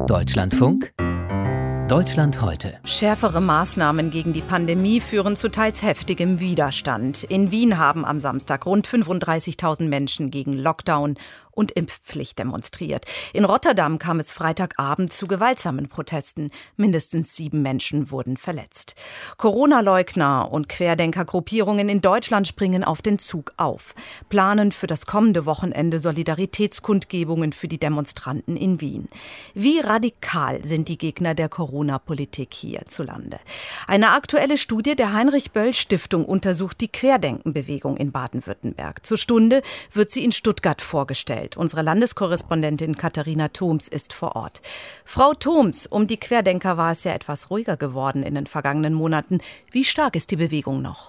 Deutschlandfunk Deutschland heute. Schärfere Maßnahmen gegen die Pandemie führen zu teils heftigem Widerstand. In Wien haben am Samstag rund 35.000 Menschen gegen Lockdown und Impfpflicht demonstriert. In Rotterdam kam es Freitagabend zu gewaltsamen Protesten. Mindestens 7 Menschen wurden verletzt. Corona-Leugner und Querdenkergruppierungen in Deutschland springen auf den Zug auf, planen für das kommende Wochenende Solidaritätskundgebungen für die Demonstranten in Wien. Wie radikal sind die Gegner der Corona-Politik hierzulande? Eine aktuelle Studie der Heinrich-Böll-Stiftung untersucht die Querdenkenbewegung in Baden-Württemberg. Zur Stunde wird sie in Stuttgart vorgestellt. Unsere Landeskorrespondentin Katharina Thoms ist vor Ort. Frau Thoms, um die Querdenker war es ja etwas ruhiger geworden in den vergangenen Monaten. Wie stark ist die Bewegung noch?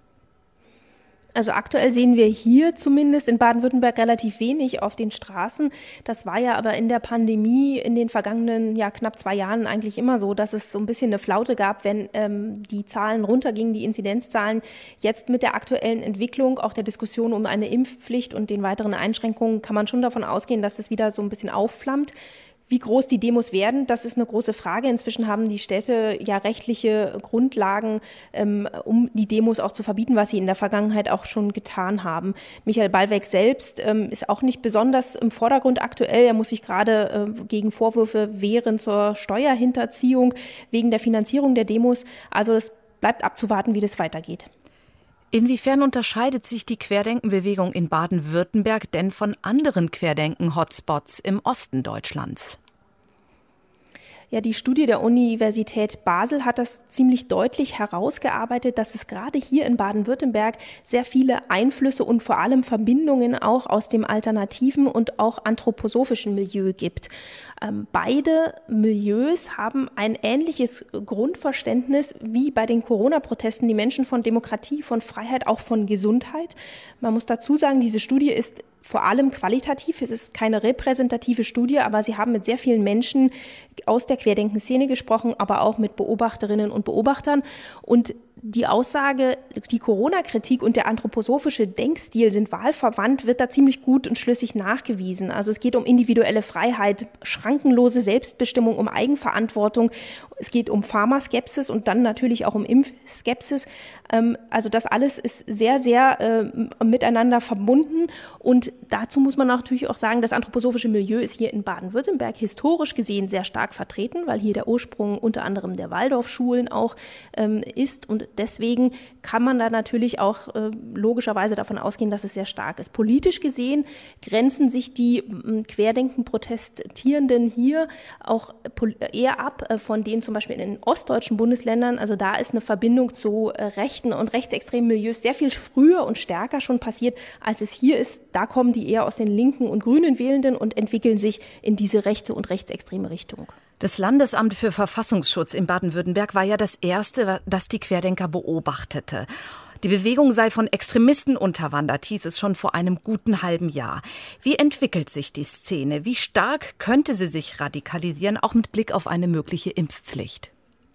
Also aktuell sehen wir hier zumindest in Baden-Württemberg relativ wenig auf den Straßen. Das war ja aber in der Pandemie in den vergangenen knapp 2 Jahren eigentlich immer so, dass es so ein bisschen eine Flaute gab, wenn die Zahlen runtergingen, die Inzidenzzahlen. Jetzt mit der aktuellen Entwicklung, auch der Diskussion um eine Impfpflicht und den weiteren Einschränkungen, kann man schon davon ausgehen, dass es wieder so ein bisschen aufflammt. Wie groß die Demos werden, das ist eine große Frage. Inzwischen haben die Städte ja rechtliche Grundlagen, um die Demos auch zu verbieten, was sie in der Vergangenheit auch schon getan haben. Michael Ballweg selbst ist auch nicht besonders im Vordergrund aktuell. Er muss sich gerade gegen Vorwürfe wehren zur Steuerhinterziehung wegen der Finanzierung der Demos. Also es bleibt abzuwarten, wie das weitergeht. Inwiefern unterscheidet sich die Querdenkenbewegung in Baden-Württemberg denn von anderen Querdenken-Hotspots im Osten Deutschlands? Ja, die Studie der Universität Basel hat das ziemlich deutlich herausgearbeitet, dass es gerade hier in Baden-Württemberg sehr viele Einflüsse und vor allem Verbindungen auch aus dem alternativen und auch anthroposophischen Milieu gibt. Beide Milieus haben ein ähnliches Grundverständnis wie bei den Corona-Protesten, die Menschen von Demokratie, von Freiheit, auch von Gesundheit. Man muss dazu sagen, diese Studie ist vor allem qualitativ. Es ist keine repräsentative Studie, aber sie haben mit sehr vielen Menschen aus der Querdenken-Szene gesprochen, aber auch mit Beobachterinnen und Beobachtern. Und die Aussage, die Corona-Kritik und der anthroposophische Denkstil sind wahlverwandt, wird da ziemlich gut und schlüssig nachgewiesen. Also es geht um individuelle Freiheit, schrankenlose Selbstbestimmung, um Eigenverantwortung. Es geht um Pharmaskepsis und dann natürlich auch um Impfskepsis. Also das alles ist sehr, sehr miteinander verbunden. Und dazu muss man natürlich auch sagen, das anthroposophische Milieu ist hier in Baden-Württemberg historisch gesehen sehr stark vertreten, weil hier der Ursprung unter anderem der Waldorfschulen auch ist. Und deswegen kann man da natürlich auch logischerweise davon ausgehen, dass es sehr stark ist. Politisch gesehen grenzen sich die Querdenken-Protestierenden hier auch eher ab von denen zum Beispiel in den ostdeutschen Bundesländern. Also da ist eine Verbindung zu rechten und rechtsextremen Milieus sehr viel früher und stärker schon passiert, als es hier ist. Da kommen die eher aus den linken und grünen Wählenden und entwickeln sich in diese rechte und rechtsextreme Richtung. Das Landesamt für Verfassungsschutz in Baden-Württemberg war ja das erste, das die Querdenker beobachtete. Die Bewegung sei von Extremisten unterwandert, hieß es schon vor einem guten halben Jahr. Wie entwickelt sich die Szene? Wie stark könnte sie sich radikalisieren, auch mit Blick auf eine mögliche Impfpflicht?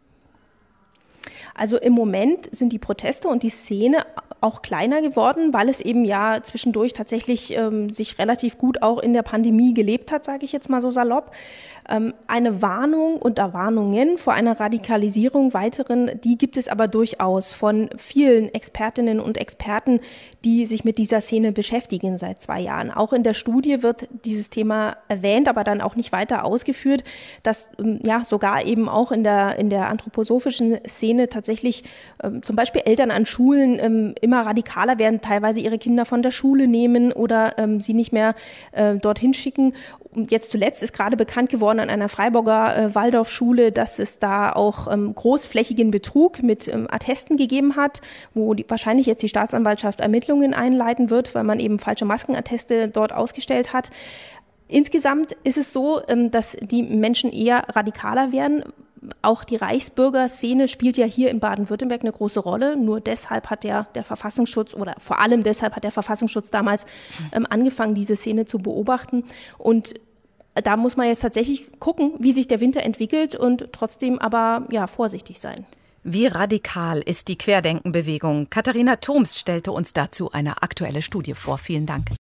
Also im Moment sind die Proteste und die Szene auch kleiner geworden, weil es eben ja zwischendurch tatsächlich sich relativ gut auch in der Pandemie gelebt hat, sage ich jetzt mal so salopp. Eine Warnung unter Warnungen vor einer Radikalisierung weiteren, die gibt es aber durchaus von vielen Expertinnen und Experten, die sich mit dieser Szene beschäftigen seit 2 Jahren. Auch in der Studie wird dieses Thema erwähnt, aber dann auch nicht weiter ausgeführt, dass sogar eben auch in der anthroposophischen Szene tatsächlich zum Beispiel Eltern an Schulen immer radikaler werden, teilweise ihre Kinder von der Schule nehmen oder sie nicht mehr dorthin schicken. Und jetzt zuletzt ist gerade bekannt geworden an einer Freiburger Waldorfschule, dass es da auch großflächigen Betrug mit Attesten gegeben hat, wo wahrscheinlich jetzt die Staatsanwaltschaft Ermittlungen einleiten wird, weil man eben falsche Maskenatteste dort ausgestellt hat. Insgesamt ist es so, dass die Menschen eher radikaler werden. Auch die Reichsbürgerszene spielt ja hier in Baden-Württemberg eine große Rolle. Nur deshalb hat der Verfassungsschutz oder vor allem deshalb hat der Verfassungsschutz damals angefangen, diese Szene zu beobachten. Und da muss man jetzt tatsächlich gucken, wie sich der Winter entwickelt und trotzdem aber vorsichtig sein. Wie radikal ist die Querdenkenbewegung? Katharina Thoms stellte uns dazu eine aktuelle Studie vor. Vielen Dank.